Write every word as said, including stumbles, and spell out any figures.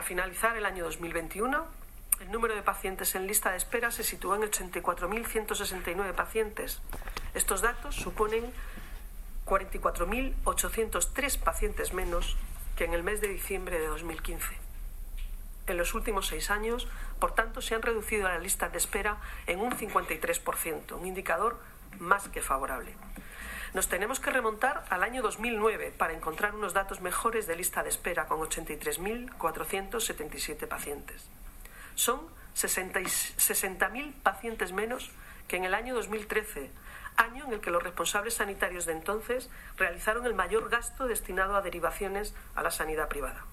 Al finalizar el año dos mil veintiuno, el número de pacientes en lista de espera se situó en ochenta y cuatro mil ciento sesenta y nueve pacientes. Estos datos suponen cuarenta y cuatro mil ochocientos tres pacientes menos que en el mes de diciembre de dos mil quince. En los últimos seis años, por tanto, se han reducido las listas de espera en un cincuenta y tres por ciento, un indicador más que favorable. Nos tenemos que remontar al año dos mil nueve para encontrar unos datos mejores de lista de espera, con ochenta y tres mil cuatrocientos setenta y siete pacientes. Son sesenta mil pacientes menos que en el año dos mil trece, año en el que los responsables sanitarios de entonces realizaron el mayor gasto destinado a derivaciones a la sanidad privada.